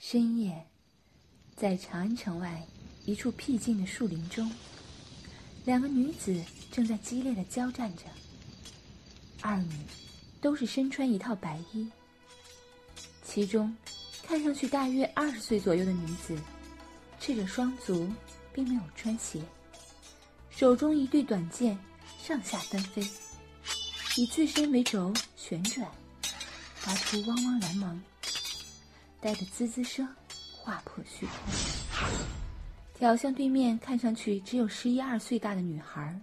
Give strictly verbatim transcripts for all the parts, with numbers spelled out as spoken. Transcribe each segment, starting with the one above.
深夜，在长安城外一处僻静的树林中，两个女子正在激烈的交战着。二女都是身穿一套白衣，其中看上去大约二十岁左右的女子，赤着双足，并没有穿鞋，手中一对短剑上下翻飞，以自身为轴旋转，发出汪汪蓝芒，带着滋滋声划破虚空，挑向对面看上去只有十一二岁大的女孩，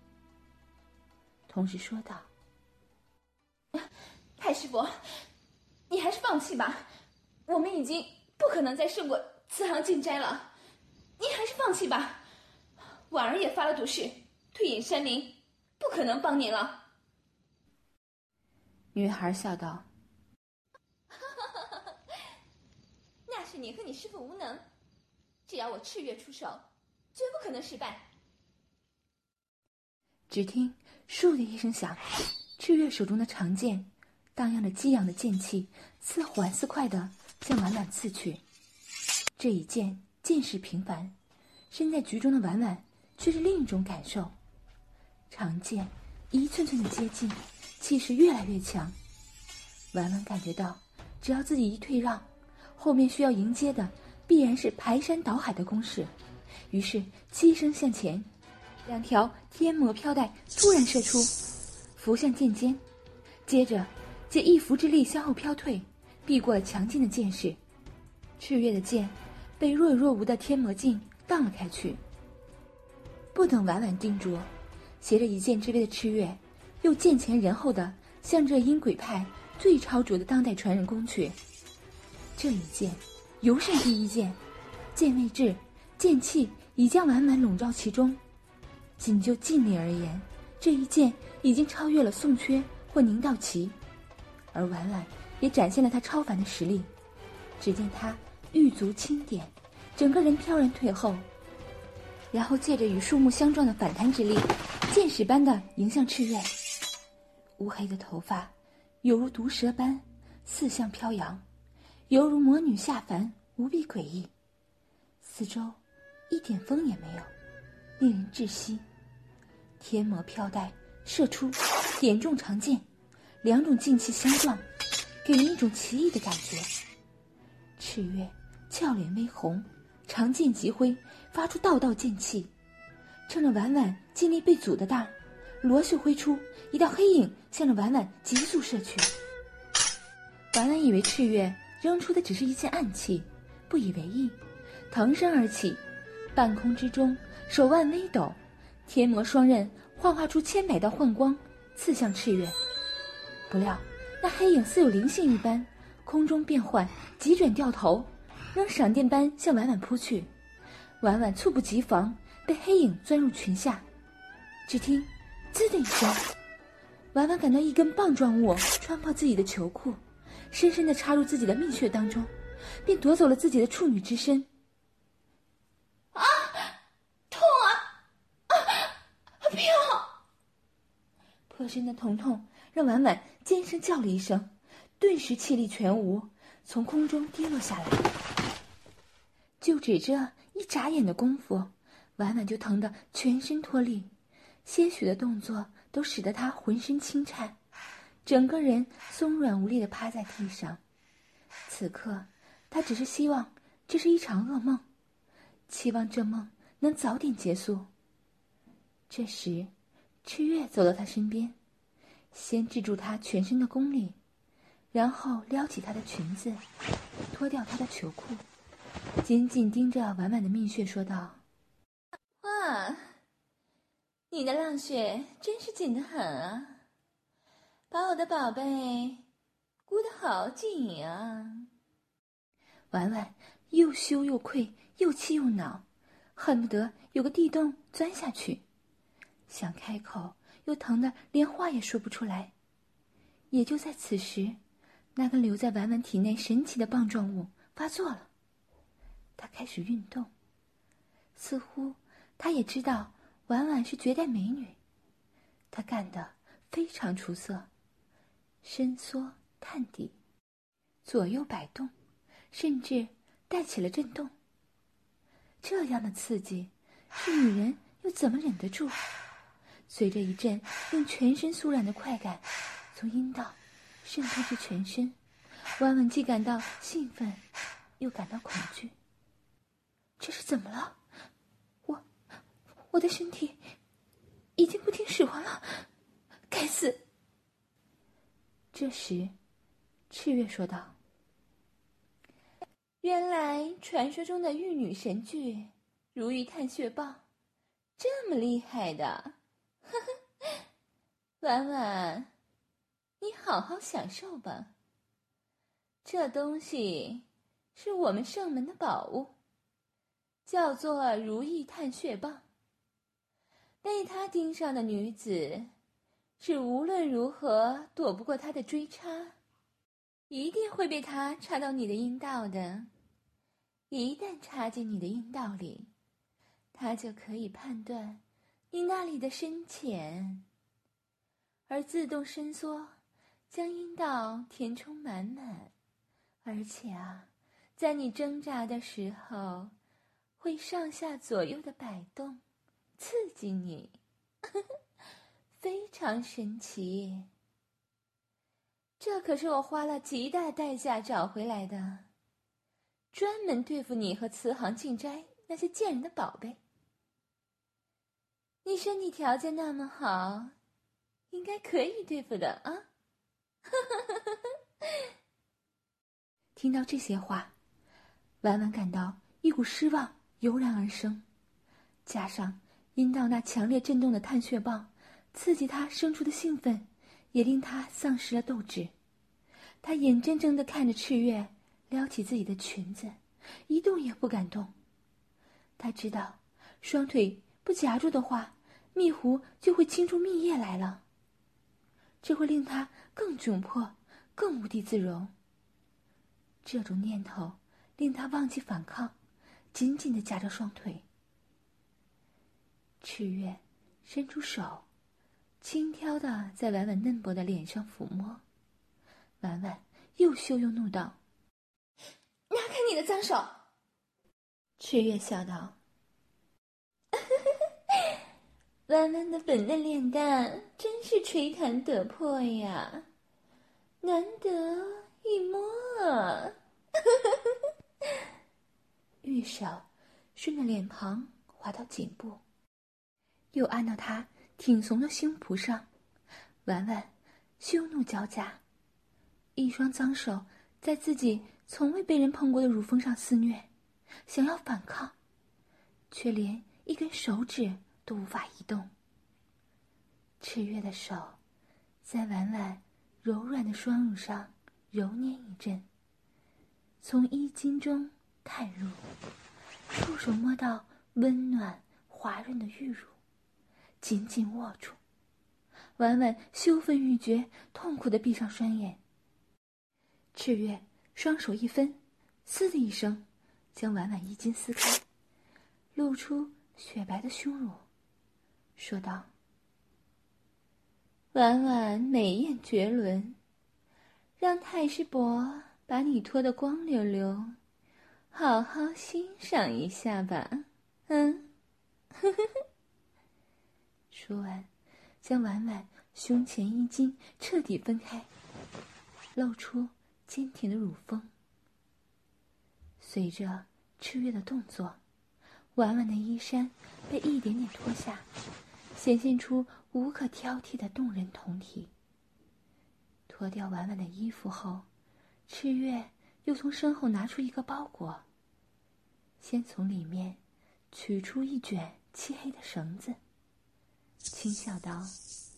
同时说道： 太师伯，你还是放弃吧，我们已经不可能再胜过慈航进斋了，您还是放弃吧。婉儿也发了毒誓，退隐山林，不可能帮您了。 女孩笑道： 那是你和你师父无能，只要我赤月出手，绝不可能失败。 只听倏的一声响，赤月手中的长剑荡漾着激扬的剑气，似缓似快地向婉婉刺去。这一剑剑势平凡，身在局中的婉婉却是另一种感受。长剑一寸寸的接近，气势越来越强。婉婉感觉到，只要自己一退让，后面需要迎接的必然是排山倒海的攻势。于是击声向前，两条天魔飘带突然射出，浮向剑尖，接着借一伏之力向后飘退，避过了强劲的剑势。赤月的剑被若有若无的天魔镜荡了开去。不等婉婉定着，携着一剑之威的赤月又剑前人后的向这阴鬼派最超卓的当代传人攻去。这一剑犹胜第一剑，剑未至，剑气已将婉婉笼罩其中。仅就劲力而言，这一剑已经超越了宋缺或宁道奇，而婉婉也展现了她超凡的实力。只见她玉足轻点，整个人飘然退后，然后借着与树木相撞的反弹之力，箭矢般的迎向赤月。乌黑的头发犹如毒蛇般四向飘扬，犹如魔女下凡，无比诡异。四周一点风也没有，令人窒息。天魔飘带射出，点中长剑，两种劲气相撞，给人一种奇异的感觉。赤月俏脸微红，长剑急挥，发出道道剑气。趁着婉婉劲力被阻的当，罗袖挥出，一道黑影向着婉婉急速射去。婉婉以为赤月扔出的只是一件暗器，不以为意，腾身而起，半空之中手腕微抖，天魔双刃幻化出千百道幻光，刺向赤月。不料那黑影似有灵性一般，空中变幻，急转掉头，仍闪电般向婉婉扑去。婉婉猝不及防，被黑影钻入裙下。只听滋的一声，婉婉感到一根棒状物穿破自己的球裤，深深地插入自己的蜜穴当中，便夺走了自己的处女之身。 啊！痛啊！啊！不要！ 破身的疼痛让婉婉尖声叫了一声，顿时气力全无，从空中跌落下来。就只这一眨眼的功夫，婉婉就疼得全身脱力，些许的动作都使得她浑身轻颤，整个人松软无力地趴在地上。此刻她只是希望这是一场噩梦，期望这梦能早点结束。这时赤月走到她身边，先制住她全身的功力，然后撩起她的裙子，脱掉她的球裤，紧紧盯着婉婉的蜜穴说道： 哇，你的浪穴真是紧得很啊，把我的宝贝箍得好紧啊。 婉婉又羞又愧，又气又恼，恨不得有个地洞钻下去，想开口又疼得连话也说不出来。也就在此时，那根留在婉婉体内神奇的棒状物发作了，它开始运动。似乎他也知道婉婉是绝代美女，他干得非常出色，伸缩探底，左右摆动，甚至带起了震动。这样的刺激，是女人又怎么忍得住？随着一阵令全身酥软的快感从阴道渗透至全身，婉婉既感到兴奋，又感到恐惧。这是怎么了？我，我的身体已经不听使唤了，该死！这时，赤月说道：“原来传说中的玉女神具如意探血棒这么厉害的，呵呵，婉婉，你好好享受吧。这东西是我们圣门的宝物，叫做如意探血棒。被它盯上的女子，是无论如何躲不过它的追插，一定会被它插到你的阴道的。一旦插进你的阴道里，它就可以判断你那里的深浅，而自动伸缩，将阴道填充满满。而且啊，在你挣扎的时候，会上下左右的摆动，刺激你，非常神奇。这可是我花了极大代价找回来的，专门对付你和慈航静斋那些贱人的宝贝。你身体条件那么好，应该可以对付的啊！听到这些话，婉婉感到一股失望油然而生，加上阴道那强烈震动的探血棒刺激她生出的兴奋，也令她丧失了斗志。她眼睁睁地看着赤月撩起自己的裙子，一动也不敢动。她知道，双腿不夹住的话，蜜壶就会倾出蜜液来了，这会令她更窘迫，更无地自容。这种念头令她忘记反抗，紧紧地夹着双腿。赤月伸出手，轻佻地在婉婉嫩薄的脸上抚摸。婉婉又羞又怒道：“ 拿开你的脏手！” 赤月笑道：“婉婉的粉嫩脸蛋真是吹弹得破呀，难得一摸啊！”玉手顺着脸庞滑到颈部，又按到他挺耸的胸脯上。婉婉羞怒交加，一双脏手在自己从未被人碰过的乳峰上肆虐，想要反抗，却连一根手指都无法移动。赤月的手在婉婉柔软的双乳上揉捏一阵，从衣襟中探入，触手摸到温暖滑润的玉乳，紧紧握住。婉婉羞愤欲绝，痛苦地闭上双眼。赤月双手一分，嘶的一声将婉婉衣襟撕开，露出雪白的胸乳，说道：“婉婉美艳绝伦，让太师伯把你脱得光溜溜，好好欣赏一下吧。”嗯，呵呵呵。说完，将婉婉胸前衣襟彻底分开，露出坚挺的乳峰。随着赤月的动作，婉婉的衣衫被一点点脱下，显现出无可挑剔的动人胴体。脱掉婉婉的衣服后，赤月又从身后拿出一个包裹，先从里面取出一卷漆黑的绳子，轻笑道：“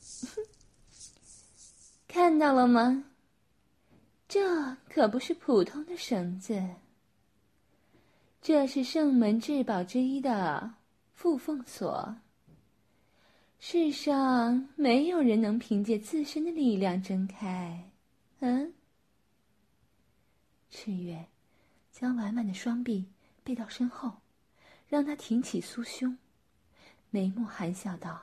看到了吗？这可不是普通的绳子，这是圣门至宝之一的缚凤锁。世上没有人能凭借自身的力量挣开。”嗯。赤月将婉婉的双臂背到身后，让她挺起酥胸，眉目含笑道：“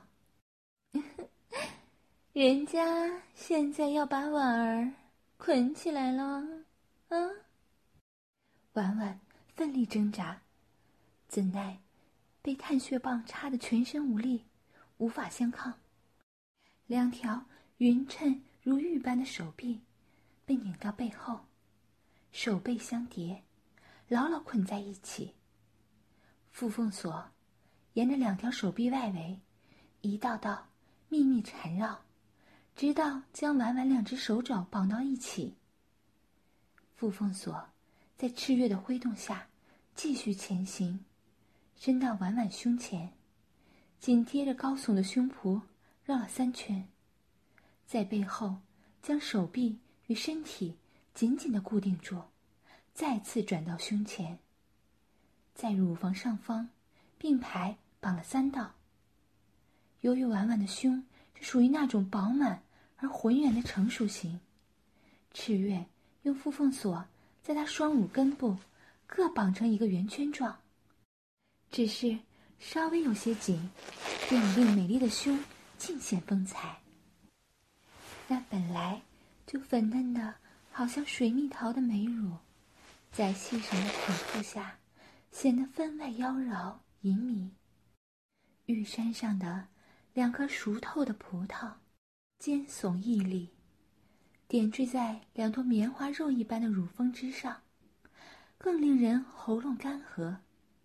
人家现在要把婉儿捆起来了。”啊！婉婉奋力挣扎，怎奈被探血棒插得全身无力，无法相抗。两条匀称如玉般的手臂被拧到背后，手背相叠，牢牢捆在一起。缚凤索沿着两条手臂外围一道道秘密缠绕，直到将婉婉两只手肘绑到一起。缚凤索在赤月的挥动下继续前行，伸到婉婉胸前，紧贴着高耸的胸脯绕了三圈，在背后将手臂与身体紧紧地固定住，再次转到胸前，在乳房上方并排绑了三道。由于婉婉的胸是属于那种饱满而浑圆的成熟型，赤月用缚凤索在她双乳根部各绑成一个圆圈状，只是稍微有些紧，便已令美丽的胸尽显风采。那本来就粉嫩的好像水蜜桃的美乳，在细绳的捆缚下显得分外妖娆淫靡。玉山上的两颗熟透的葡萄尖耸屹立，点缀在两坨棉花肉一般的乳峰之上，更令人喉咙干涸。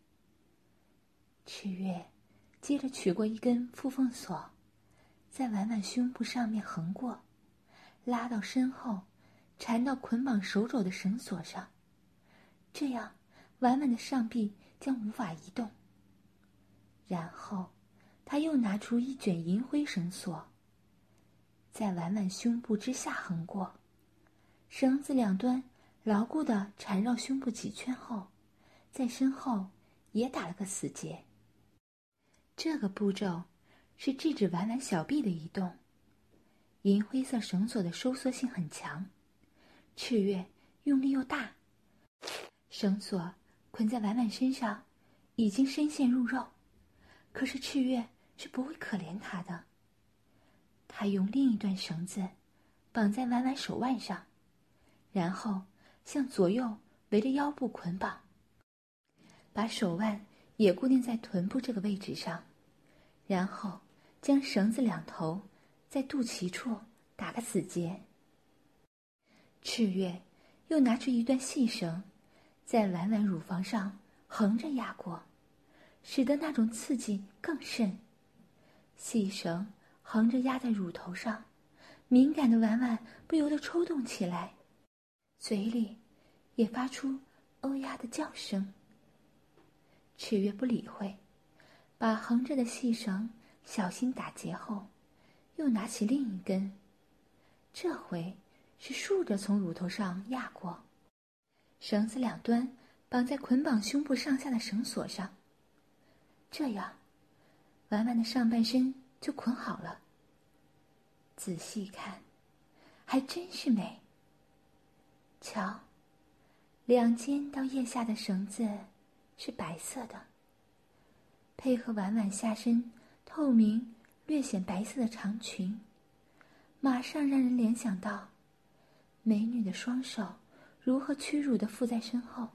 赤月接着取过一根缚凤索，在婉婉胸部上面横过，拉到身后，缠到捆绑手肘的绳索上，这样婉婉的上臂将无法移动。然后他又拿出一卷银灰绳索，在婉婉胸部之下横过，绳子两端牢固地缠绕胸部几圈后，在身后也打了个死结。这个步骤是制止婉婉小臂的移动。银灰色绳索的收缩性很强，赤月用力又大，绳索捆在婉婉身上已经深陷入肉，可是赤月是不会可怜她的。他用另一段绳子绑在婉婉手腕上，然后向左右围着腰部捆绑，把手腕也固定在臀部这个位置上，然后将绳子两头在肚脐处打个死结。赤月又拿出一段细绳，在婉婉乳房上横着压过，使得那种刺激更甚。细绳横着压在乳头上，敏感的婉婉不由得抽动起来，嘴里也发出哦呀的叫声。赤月不理会，把横着的细绳小心打结后，又拿起另一根，这回是竖着从乳头上压过，绳子两端绑在捆绑胸部上下的绳索上，这样婉婉的上半身就捆好了。仔细看，还真是美。瞧，两肩到腋下的绳子是白色的，配合婉婉下身透明略显白色的长裙，马上让人联想到美女的双手如何屈辱地附在身后。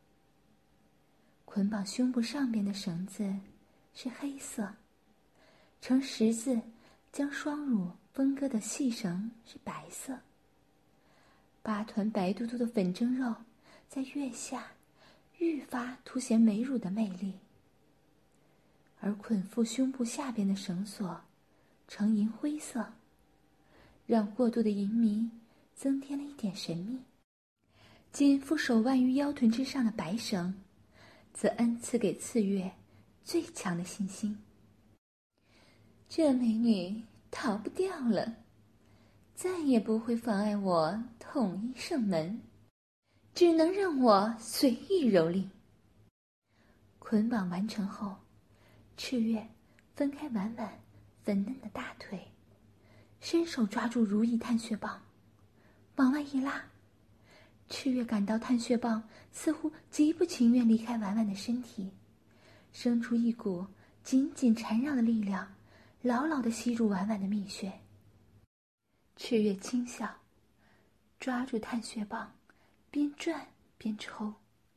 捆绑胸部上边的绳子是黑色，呈十字将双乳分割的细绳是白色，八团白嘟嘟的粉蒸肉在月下愈发凸显美乳的魅力，而捆缚胸部下边的绳索呈银灰色，让过度的淫靡增添了一点神秘。紧缚手腕于腰臀之上的白绳则恩赐给次月最强的信心。这美女逃不掉了，再也不会妨碍我统一圣门，只能让我随意蹂躏。捆绑完成后，赤月分开婉婉粉嫩的大腿，伸手抓住如意探血棒，往外一拉。赤月感到探血棒似乎极不情愿离开婉婉的身体，生出一股紧紧缠绕的力量，牢牢地吸住婉婉的蜜穴。赤月轻笑，抓住探血棒，边转边抽，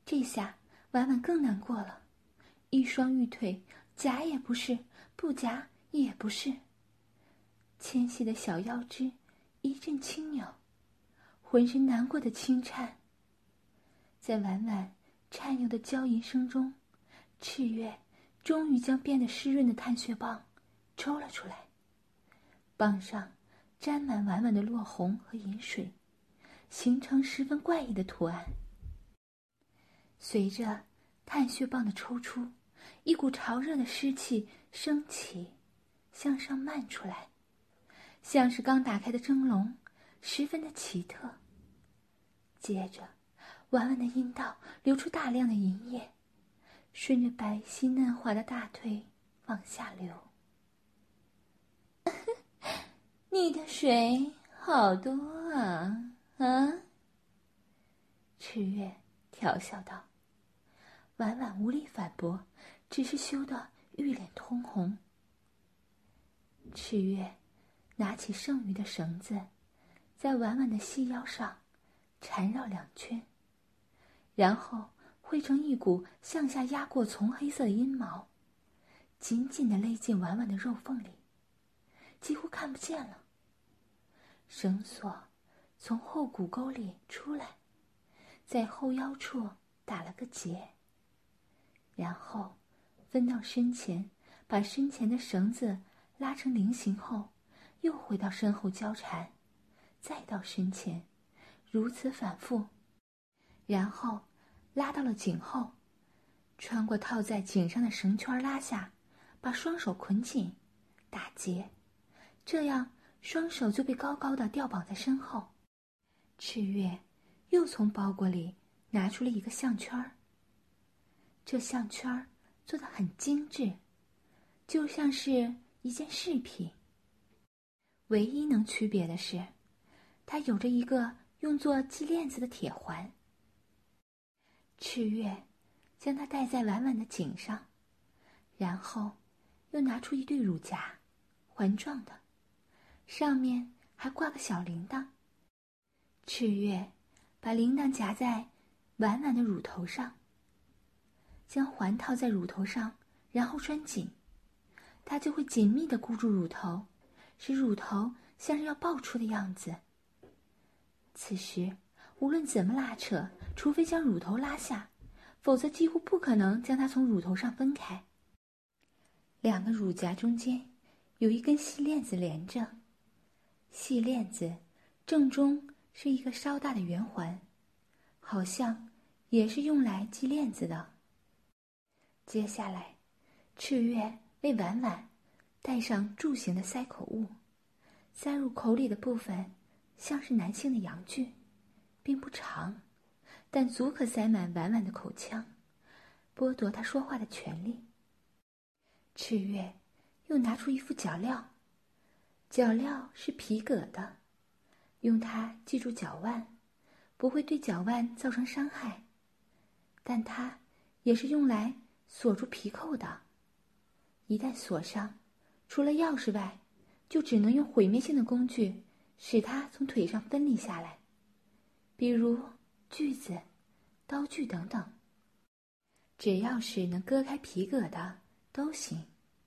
这下婉婉更难过了，一双玉腿夹也不是，不夹也不是。纤细的小腰肢一阵轻扭，浑身难过的轻颤。在婉婉颤悠的娇吟声中，赤月终于将变得湿润的探血棒抽了出来，棒上沾满婉婉的落红和银水，形成十分怪异的图案。随着探血棒的抽出，一股潮热的湿气升起，向上漫出来，像是刚打开的蒸笼，十分的奇特。接着婉婉的阴道流出大量的银液，顺着白皙嫩滑的大腿往下流。你的水好多啊啊！赤月调笑道。婉婉无力反驳，只是羞得玉脸通红。赤月拿起剩余的绳子，在婉婉的细腰上缠绕两圈，然后汇成一股向下压过丛黑色的阴毛，紧紧地勒进婉婉的肉缝里，几乎看不见了。绳索从后骨沟里出来，在后腰处打了个结，然后分到身前，把身前的绳子拉成菱形后，又回到身后交缠，再到身前，如此反复，然后拉到了颈后，穿过套在颈上的绳圈拉下，把双手捆紧打结，这样双手就被高高的吊绑在身后。赤月又从包裹里拿出了一个项圈，这项圈做得很精致，就像是一件饰品。唯一能区别的是，它有着一个用作系链子的铁环。赤月将它戴在婉婉的颈上，然后又拿出一对乳夹，环状的，上面还挂个小铃铛。赤月把铃铛夹在婉婉的乳头上，将环套在乳头上，然后拴紧，它就会紧密地箍住乳头，使乳头像是要爆出的样子。此时无论怎么拉扯，除非将乳头拉下，否则几乎不可能将它从乳头上分开。两个乳夹中间有一根细链子连着，细链子正中是一个稍大的圆环，好像也是用来系链子的。接下来，赤月为婉婉戴上柱形的塞口物，塞入口里的部分像是男性的阳具，并不长，但足可塞满婉婉的口腔，剥夺她说话的权利。赤月又拿出一副脚镣，脚镣是皮革的，用它系住脚腕，不会对脚腕造成伤害，但它也是用来锁住皮扣的。一旦锁上，除了钥匙外，就只能用毁灭性的工具使它从腿上分离下来，比如锯子、刀具等等，只要是能割开皮革的都行。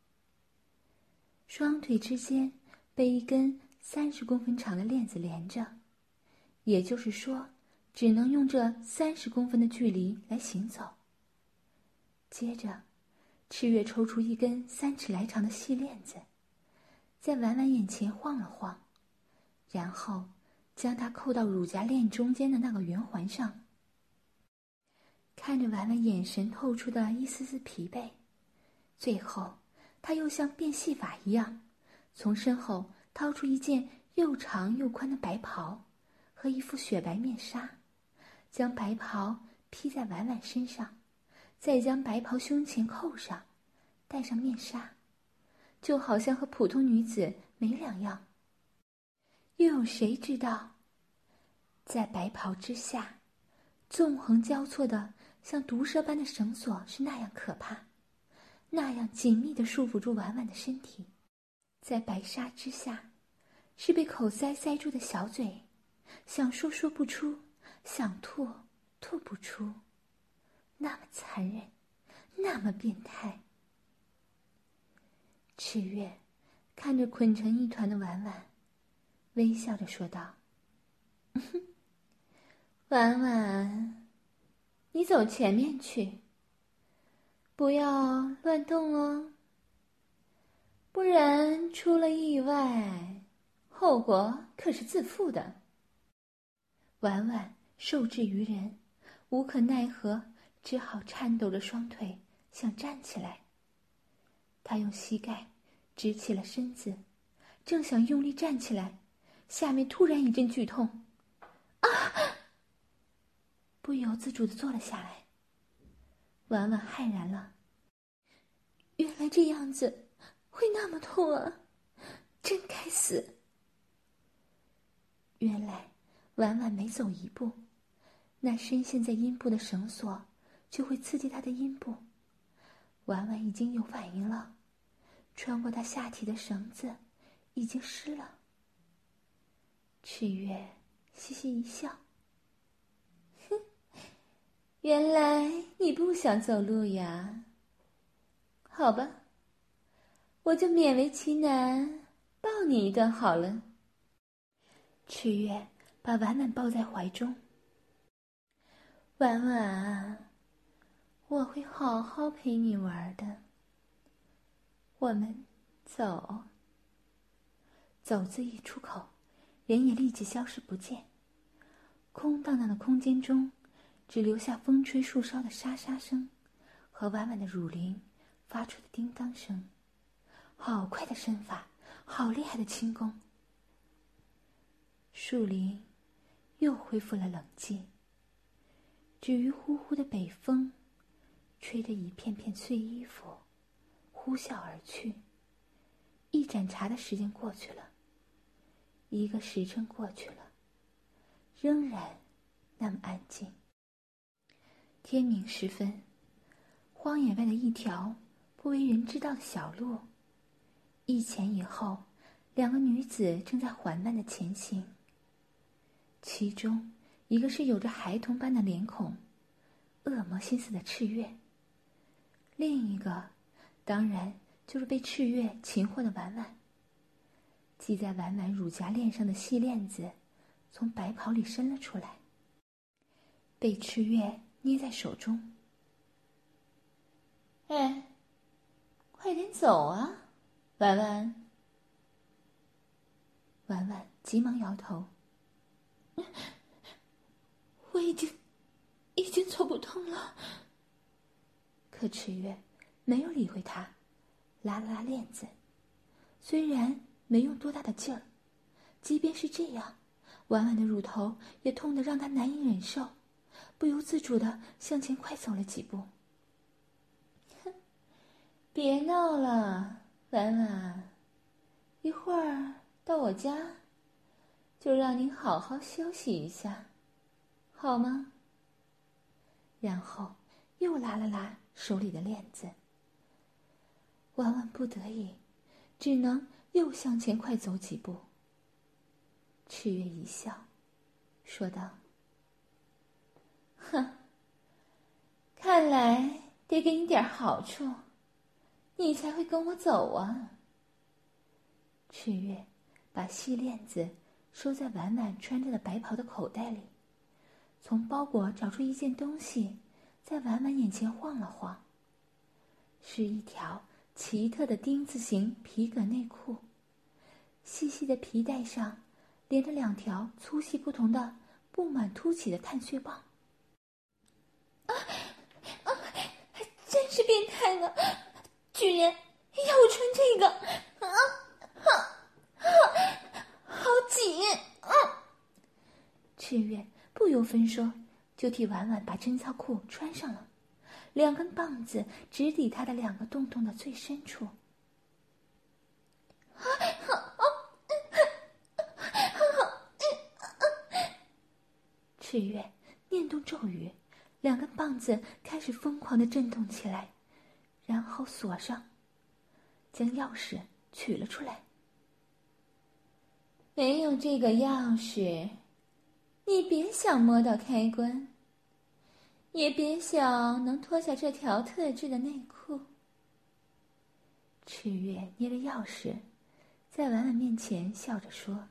双腿之间被一根三十公分长的链子连着，也就是说，只能用这三十公分的距离来行走。接着，赤月抽出一根三尺来长的细链子，在婉婉眼前晃了晃，然后将它扣到乳夹链中间的那个圆环上。看着婉婉眼神透出的一丝丝疲惫，最后他又像变戏法一样，从身后掏出一件又长又宽的白袍和一副雪白面纱，将白袍披在婉婉身上，再将白袍胸前扣上，戴上面纱，就好像和普通女子没两样。又有谁知道，在白袍之下，纵横交错的像毒蛇般的绳索是那样可怕，那样紧密地束缚住婉婉的身体。在白纱之下，是被口塞塞住的小嘴，想说说不出，想吐吐不出。 那么残忍，那么变态。赤月看着捆成一团的婉婉，微笑着说道：“婉婉，你走前面去，不要乱动哦，不然出了意外，后果可是自负的。”婉婉受制于人，无可奈何，只好颤抖着双腿想站起来。她用膝盖直起了身子，正想用力站起来，下面突然一阵剧痛，啊！不由自主地坐了下来。婉婉骇然了，原来这样子会那么痛啊，真该死。原来婉婉每走一步，那深陷在阴部的绳索就会刺激她的阴部。婉婉已经有反应了，穿过她下体的绳子已经湿了。赤月嘻嘻一笑，哼，原来你不想走路呀？好吧，我就勉为其难抱你一段好了。赤月把婉婉抱在怀中。婉婉，我会好好陪你玩的。我们走。走字一出口，人也立即消失不见。空荡荡的空间中，只留下风吹树梢的沙沙声和婉婉的乳铃发出的叮当声。好快的身法，好厉害的轻功。树林又恢复了冷寂，至于呼呼的北风，吹得一片片碎衣服呼啸而去。一盏茶的时间过去了，一个时辰过去了，仍然那么安静。天明时分，荒野外的一条不为人知道的小路，一前一后，两个女子正在缓慢地前行。其中一个是有着孩童般的脸孔，恶魔心思的赤月，另一个当然就是被赤月擒获的婉婉。系在婉婉乳夹链上的细链子从白袍里伸了出来，被赤月捏在手中。哎，快点走啊，婉婉！婉婉急忙摇头，我已经已经走不动了。可赤月没有理会他，拉了拉链子，虽然没用多大的劲儿，即便是这样，婉婉的乳头也痛得让他难以忍受，不由自主地向前快走了几步。哼，别闹了，婉婉，一会儿到我家，就让你好好休息一下，好吗？然后又拉了拉手里的链子。婉婉不得已，只能又向前快走几步。赤月一笑，说道：“哼，看来得给你点好处，你才会跟我走啊。”赤月把细链子收在婉婉穿着的白袍的口袋里，从包裹找出一件东西，在婉婉眼前晃了晃。是一条奇特的丁字形皮革内裤，细细的皮带上连着两条粗细不同的布满凸起的炭碎棒。啊啊！真是变态呢，居然要我穿这个！啊啊啊！好紧！啊！赤月不由分说，就替婉婉把贞操裤穿上了。两根棒子直抵他的两个洞洞的最深处。赤月念动咒语，两根棒子开始疯狂地震动起来，然后锁上，将钥匙取了出来。没有这个钥匙，你别想摸到开关。 也别想能脱下这条特制的内裤。赤月捏着钥匙，在婉婉面前笑着说：“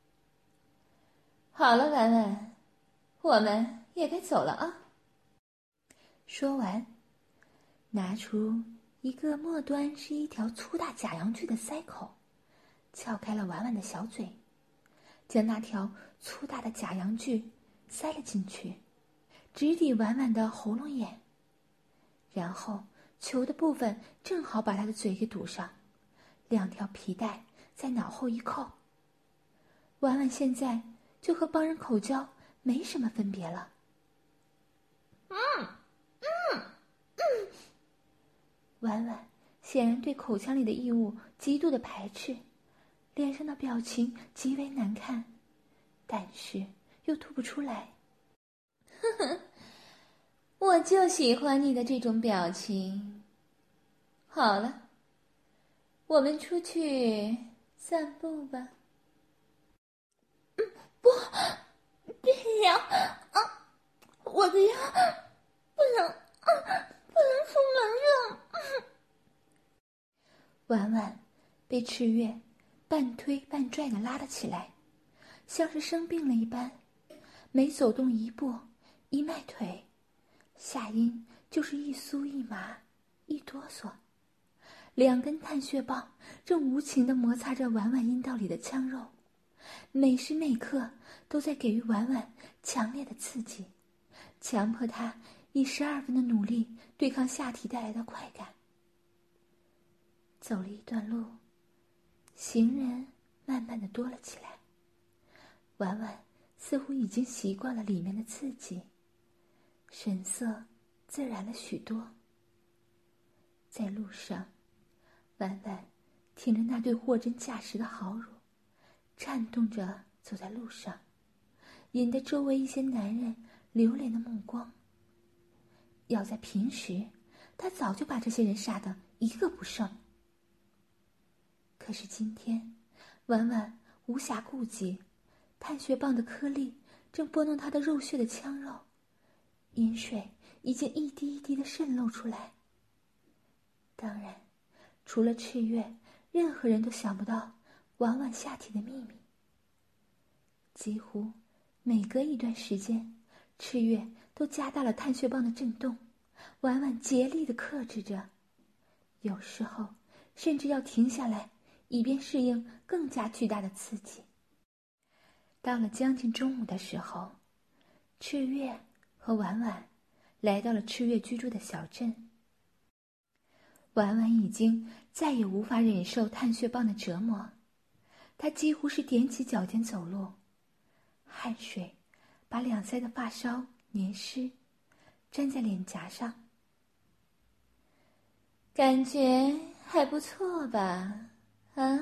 好了，婉婉，我们也该走了啊。”说完，拿出一个末端是一条粗大假阳具的塞口，撬开了婉婉的小嘴，将那条粗大的假阳具塞了进去，直抵婉婉的喉咙眼，然后球的部分正好把她的嘴给堵上，两条皮带在脑后一扣，婉婉现在就和帮人口交没什么分别了。嗯嗯嗯，婉婉显然对口腔里的异物极度的排斥，脸上的表情极为难看，但是又吐不出来。呵呵，我就喜欢你的这种表情。好了，我们出去散步吧。 嗯，不，别呀！啊，我的腰不能，啊，不能出门了。嗯、 婉婉被赤月半推半拽的拉了起来，像是生病了一般，每走动一步一迈腿，下阴就是一酥一麻一哆嗦，两根探血棒正无情地摩擦着婉婉阴道里的腔肉，每时每刻都在给予婉婉强烈的刺激，强迫她以十二分的努力对抗下体带来的快感。走了一段路，行人慢慢地多了起来，婉婉似乎已经习惯了里面的刺激，神色自然了许多。在路上，婉婉挺着那对货真价实的好乳，颤动着走在路上，引得周围一些男人流连的目光。要在平时，她早就把这些人杀得一个不剩。可是今天，婉婉无暇顾及，探血棒的颗粒正拨弄她的肉血的腔肉，饮水已经一滴一滴地渗漏出来。当然，除了赤月，任何人都想不到婉婉下体的秘密。几乎每隔一段时间，赤月都加大了探血棒的震动，婉婉竭力地克制着，有时候甚至要停下来，以便适应更加巨大的刺激。到了将近中午的时候，赤月和婉婉来到了赤月居住的小镇。婉婉已经再也无法忍受探血棒的折磨，她几乎是踮起脚尖走路，汗水把两腮的发梢黏湿，粘在脸颊上。感觉还不错吧？啊？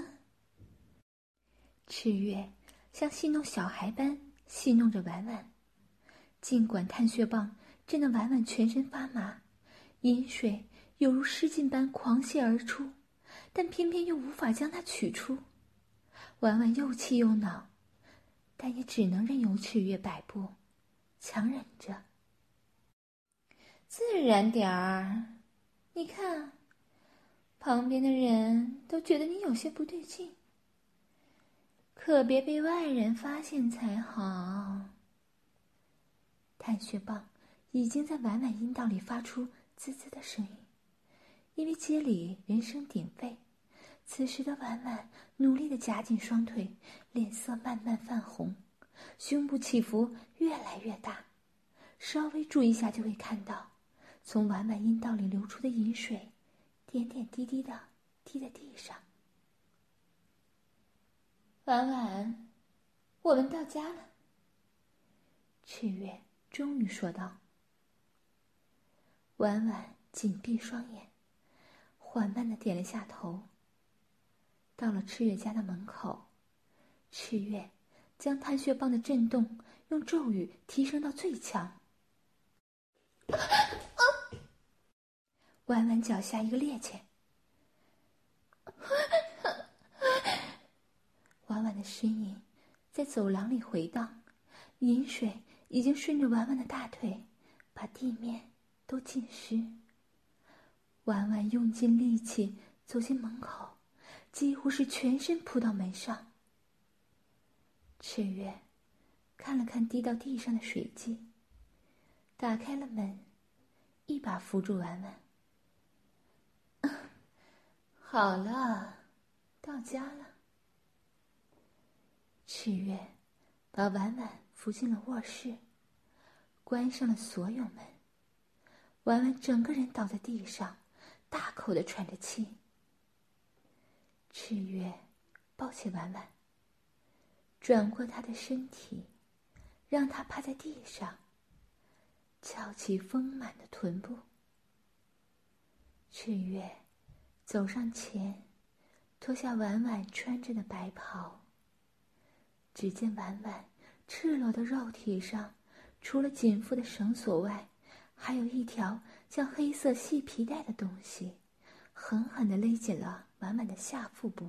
赤月像戏弄小孩般戏弄着婉婉，尽管探血棒震得婉婉全身发麻，饮水犹如失禁般狂泻而出，但偏偏又无法将它取出。婉婉又气又恼，但也只能任由赤月摆布，强忍着。自然点儿，你看，旁边的人都觉得你有些不对劲，可别被外人发现才好。探血棒已经在婉婉阴道里发出滋滋的声音，因为街里人声鼎沸，此时的婉婉努力地夹紧双腿，脸色慢慢泛红，胸部起伏越来越大，稍微注意一下就会看到，从婉婉阴道里流出的饮水点点滴滴地滴在地上。婉婉，我们到家了。赤月终于说道。婉婉紧闭双眼，缓慢地点了下头。到了赤月家的门口，赤月将探血棒的震动用咒语提升到最强。婉婉脚下一个趔趄，婉婉的呻吟在走廊里回荡，饮水已经顺着婉婉的大腿把地面都浸湿。婉婉用尽力气走进门口，几乎是全身扑到门上。赤月看了看滴到地上的水迹，打开了门，一把扶住婉婉。好了，到家了。赤月把婉婉扶进了卧室，关上了所有门。婉婉整个人倒在地上，大口地喘着气。赤月抱起婉婉，转过她的身体，让她趴在地上，翘起丰满的臀部。赤月走上前，脱下婉婉穿着的白袍。只见婉婉赤裸的肉体上，除了紧缚的绳索外，还有一条像黑色细皮带的东西，狠狠地勒紧了婉婉的下腹部。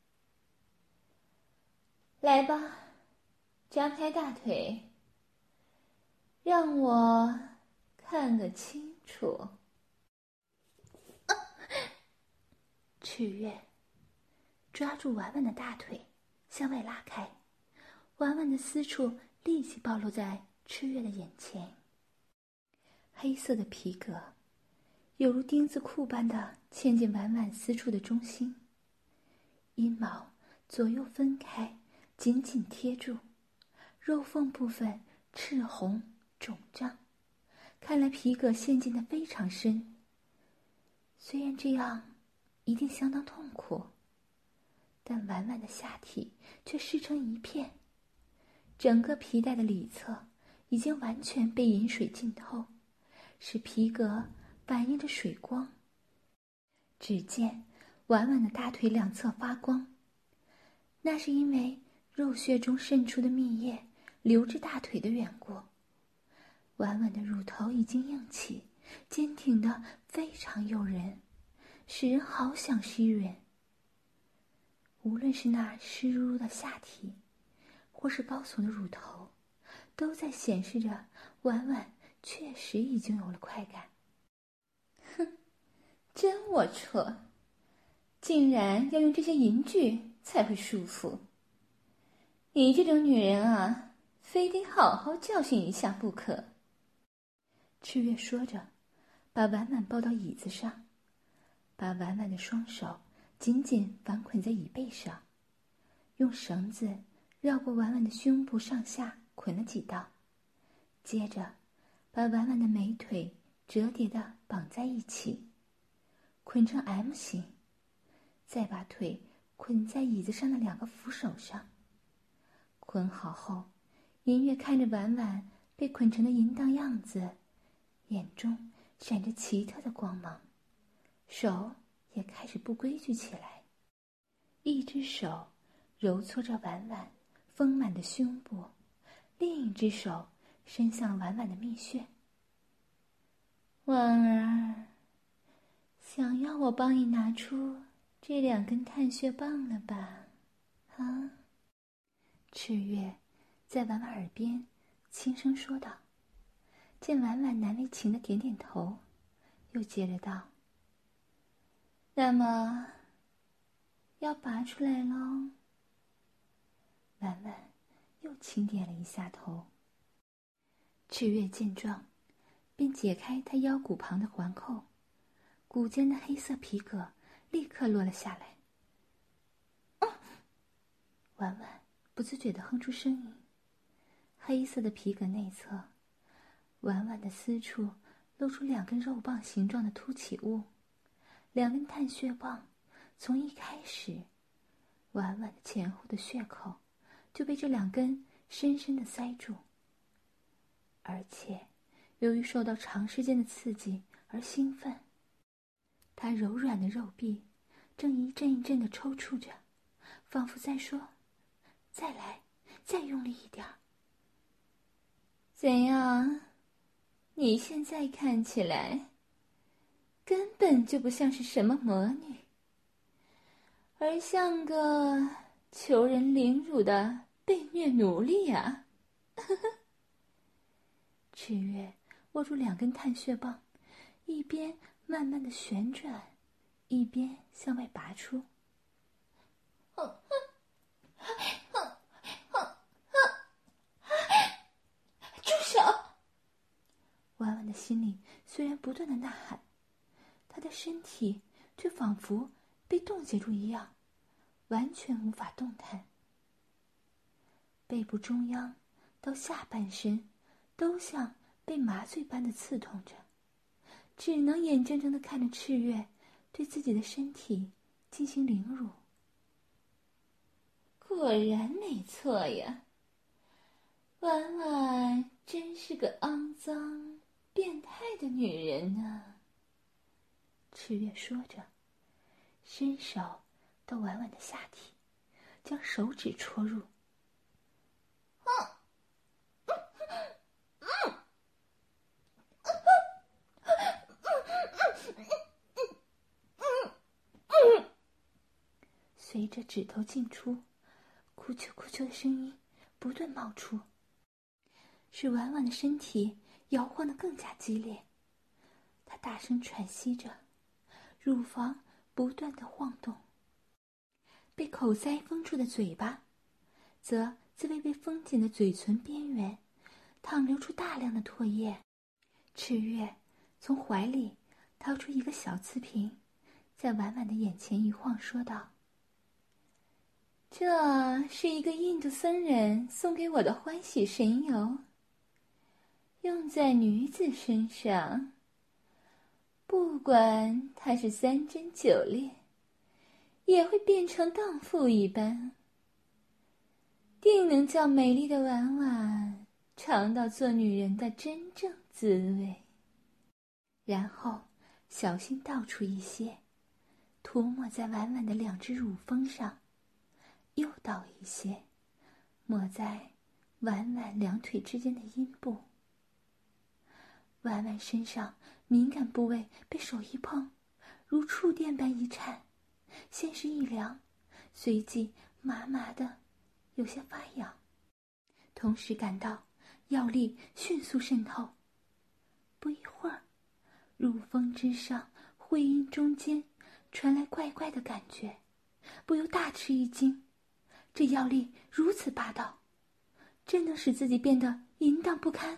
来吧，张开大腿，让我看个清楚。 啊！赤月抓住婉婉的大腿向外拉开，婉婉的私处立即暴露在赤月的眼前。黑色的皮革犹如钉子裤般的嵌进婉婉私处的中心，阴毛左右分开，紧紧贴住，肉缝部分赤红肿胀，看来皮革陷进的非常深。虽然这样一定相当痛苦，但婉婉的下体却湿成一片，整个皮带的里侧已经完全被饮水浸透，使皮革反映着水光。只见婉婉的大腿两侧发光，那是因为肉穴中渗出的蜜液流至大腿的缘故。婉婉的乳头已经硬起，坚挺的非常诱人，使人好想吸吮。无论是那湿漉漉的下体，或是高耸的乳头，都在显示着婉婉确实已经有了快感。 哼，真龌龊，竟然要用这些银具才会舒服。你这种女人啊，非得好好教训一下不可。 赤月说着，把婉婉抱到椅子上，把婉婉的双手紧紧反捆在椅背上，用绳子绕过婉婉的胸部上下捆了几道，接着把婉婉的美腿折叠地绑在一起，捆成 M 形，再把腿捆在椅子上的两个扶手上。捆好后，银月看着婉婉被捆成的淫荡样子，眼中闪着奇特的光芒，手也开始不规矩起来。一只手揉搓着婉婉丰满的胸部，另一只手伸向婉婉的蜜穴。 婉儿，想要我帮你拿出这两根探穴棒了吧？啊？ 赤月在婉婉耳边轻声说道，见婉婉难为情的点点头，又接着道： 那么要拔出来喽？ 婉婉又轻点了一下头。赤月见状，便解开她腰骨旁的环扣，骨间的黑色皮革立刻落了下来。嗯、婉婉不自觉地哼出声音。黑色的皮革内侧，婉婉的私处露出两根肉棒形状的凸起物，两根探穴棒从一开始，婉婉的前后的穴口就被这两根深深地塞住，而且由于受到长时间的刺激而兴奋，她柔软的肉壁正一阵一阵地抽搐着，仿佛在说：再来，再用力一点儿。 怎样？你现在看起来根本就不像是什么魔女，而像个求人凌辱的被虐奴隶啊！ 赤月握住两根探血棒，一边慢慢的旋转，一边向外拔出。 住手！ 婉婉的心里虽然不断的呐喊，她的身体却仿佛被冻结住一样，完全无法动弹。背部中央到下半身都像被麻醉般的刺痛着，只能眼睁睁地看着赤月对自己的身体进行凌辱。 果然没错呀，婉婉真是个肮脏变态的女人呢。 赤月说着，伸手到婉婉的下体，将手指戳入。随着指头进出，哭啾哭啾的声音不断冒出，使婉婉的身体摇晃得更加激烈。她大声喘息着，乳房不断地晃动。被口塞封住的嘴巴，则自微微封紧的嘴唇边缘，淌流出大量的唾液。赤月从怀里掏出一个小瓷瓶，在婉婉的眼前一晃，说道：“ 这是一个印度僧人送给我的欢喜神油，用在女子身上，不管她是三贞九烈，也会变成荡妇一般，定能叫美丽的婉婉尝到做女人的真正滋味。” 然后小心倒出一些，涂抹在婉婉的两只乳峰上，又倒一些，抹在婉婉两腿之间的阴部。婉婉身上敏感部位被手一碰，如触电般一颤，先是一凉，随即麻麻的，有些发痒，同时感到药力迅速渗透。不一会儿，乳峰之上会阴中间传来怪怪的感觉，不由大吃一惊，这药力如此霸道，真能使自己变得淫荡不堪。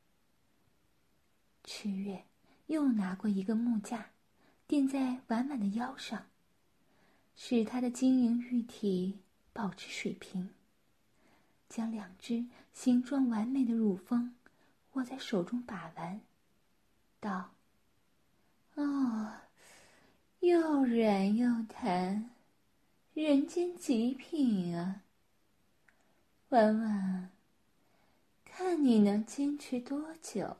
赤月又拿过一个木架，垫在婉婉的腰上，使她的晶莹玉体保持水平，将两只形状完美的乳峰握在手中把玩，道：“ 哦，又软又弹，人间极品啊！婉婉，看你能坚持多久？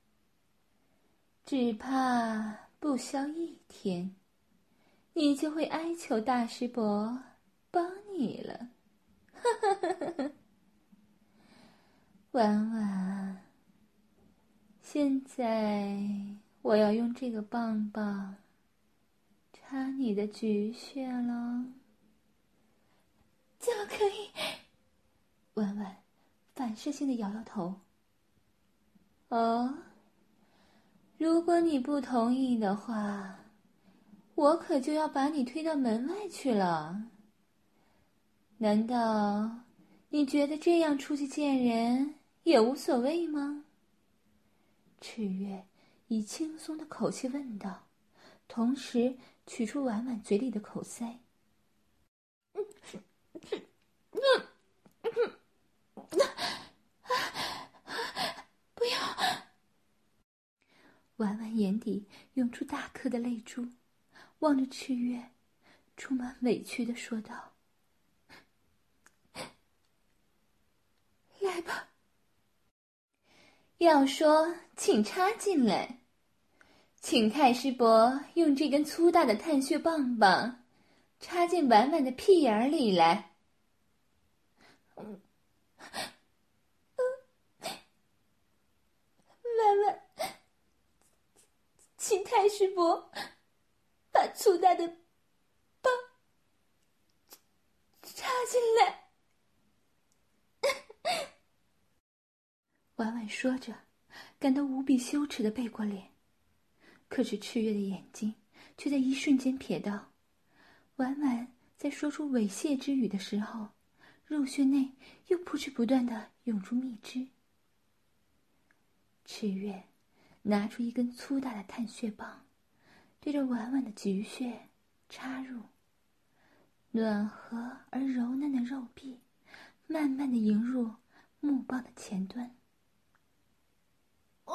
只怕不消一天，你就会哀求大师伯帮你了。”哈哈哈哈！婉婉，现在我要用这个棒棒插你的菊穴了。 怎么可以？婉婉反射性的摇摇头。 哦，如果你不同意的话，我可就要把你推到门外去了。难道你觉得这样出去见人也无所谓吗？ 赤月以轻松的口气问道，同时取出婉婉嘴里的口塞。 不要！ 婉婉眼底涌出大颗的泪珠，望着赤月，充满委屈地说道：“来吧。” 要说请插进来，请太师伯用这根粗大的探血棒棒插进婉婉的屁眼里来。嗯婉婉，请太师伯把粗大的棒插进来。 婉婉说着， 感到无比羞耻地背过脸。可是赤月的眼睛却在一瞬间瞥到，婉婉在说出猥亵之语的时候，肉穴内又不知不断地涌出蜜汁。赤月拿出一根粗大的探穴棒，对着婉婉的菊穴插入，暖和而柔嫩的肉壁慢慢地迎入木棒的前端。 哦，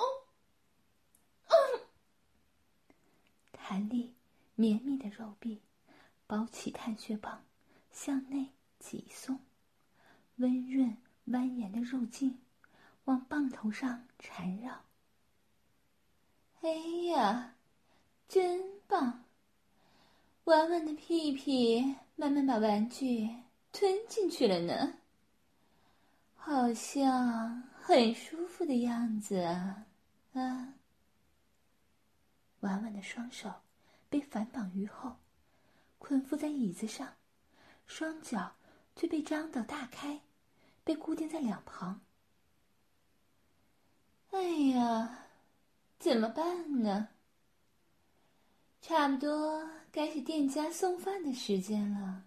弹力绵密的肉壁包起探穴棒，向内挤送，温润蜿蜒的肉茎往棒头上缠绕。 哎呀，真棒！婉婉的屁屁慢慢把玩具吞进去了呢，好像很舒服的样子啊！啊！ 婉婉的双手被反绑于后，捆缚在椅子上，双脚却被张得大开，被固定在两旁。 哎呀，怎么办呢？差不多该是店家送饭的时间了。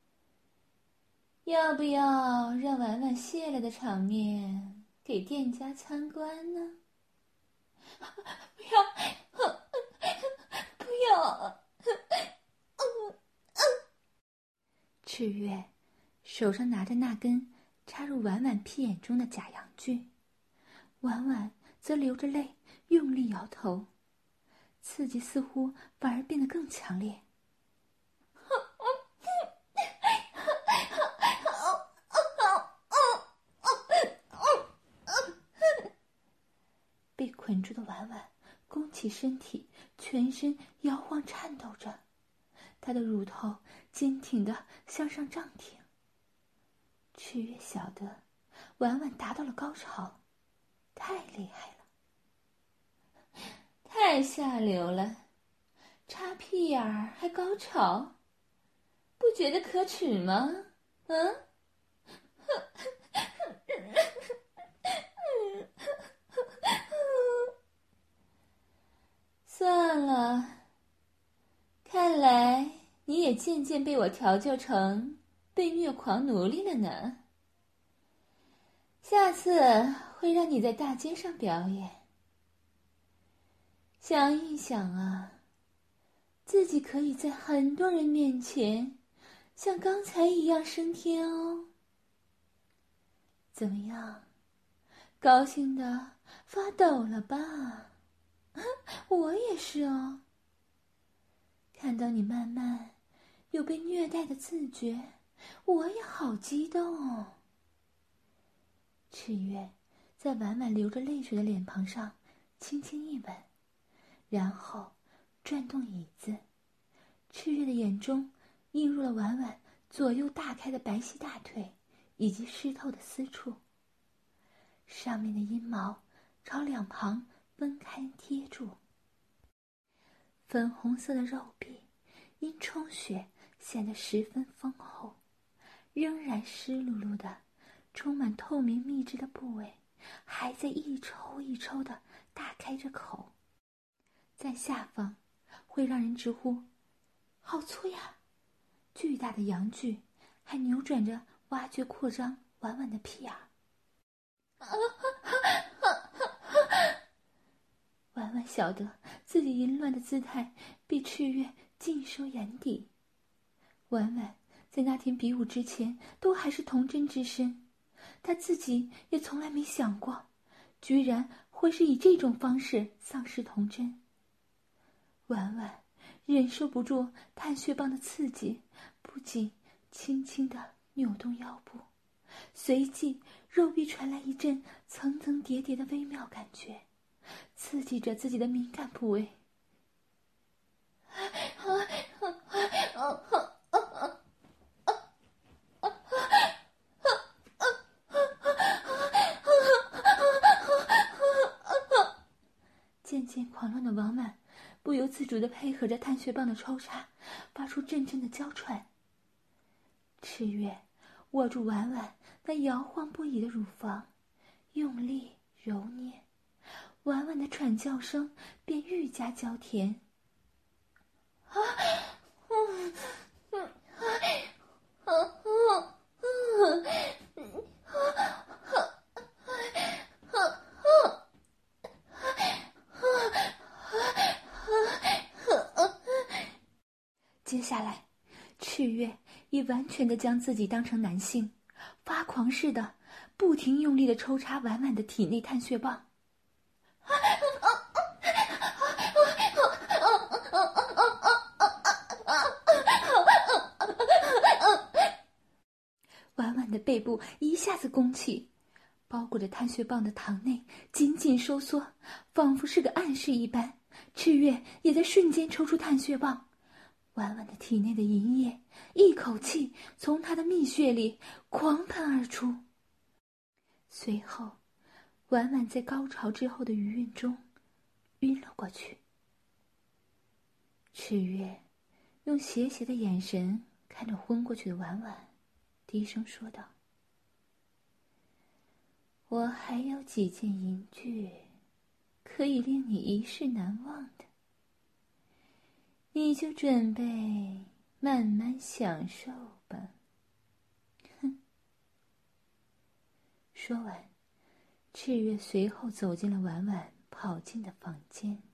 要不要让婉婉谢了的场面给店家参观呢？不要，不要！ 赤月手上拿着那根插入婉婉屁眼中的假阳具，婉婉则流着泪用力摇头，刺激似乎反而变得更强烈。被捆住的婉婉弓起身体，全身摇晃颤抖着，她的乳头坚挺地向上胀挺。赤月晓得婉婉达到了高潮，太厉害了， 太下流了，插屁眼儿还高潮，不觉得可耻吗？嗯？算了，看来你也渐渐被我调教成被虐狂奴隶了呢。下次会让你在大街上表演。想一想啊，自己可以在很多人面前像刚才一样升天哦。怎么样，高兴的发抖了吧？我也是哦。看到你慢慢有被虐待的自觉，我也好激动哦。赤月在婉婉流着泪水的脸庞上轻轻一吻，然后转动椅子。赤月的眼中映入了婉婉左右大开的白皙大腿以及湿透的私处，上面的阴毛朝两旁分开贴住。粉红色的肉壁因充血显得十分丰厚，仍然湿漉漉的充满透明蜜汁的部位还在一抽一抽的大开着口，在下方会让人直呼好粗呀！巨大的阳具还扭转着挖掘扩张婉婉的屁眼儿。婉婉晓得自己淫乱的姿态被赤月尽收眼底。婉婉在那天比武之前都还是童真之身，她自己也从来没想过，居然会是以这种方式丧失童真。婉婉忍受不住探穴棒的刺激，不仅轻轻地扭动腰部，随即肉壁传来一阵层层叠叠的微妙感觉，刺激着自己的敏感部位。渐渐狂乱的王满不由自主地配合着探穴棒的抽插，发出阵阵的娇喘。赤月握住婉婉那摇晃不已的乳房，用力揉捏， 婉婉的喘叫声便愈加娇甜。 啊，嗯嗯啊啊啊接下来，赤月已完全的将自己当成男性，发狂似的不停用力的抽插婉婉的体内探血棒。婉婉的背部一下子弓起，包裹着探血棒的膛内紧紧收缩，仿佛是个暗示一般。赤月也在瞬间抽出探血棒，婉婉的体内的银液一口气从她的蜜穴里狂喷而出。随后，婉婉在高潮之后的余韵中晕了过去。赤月用邪邪的眼神看着昏过去的婉婉，低声说道：“我还有几件银具可以令你一世难忘的，你就准备慢慢享受吧。”哼！说完，赤月随后走进了婉婉跑进的房间。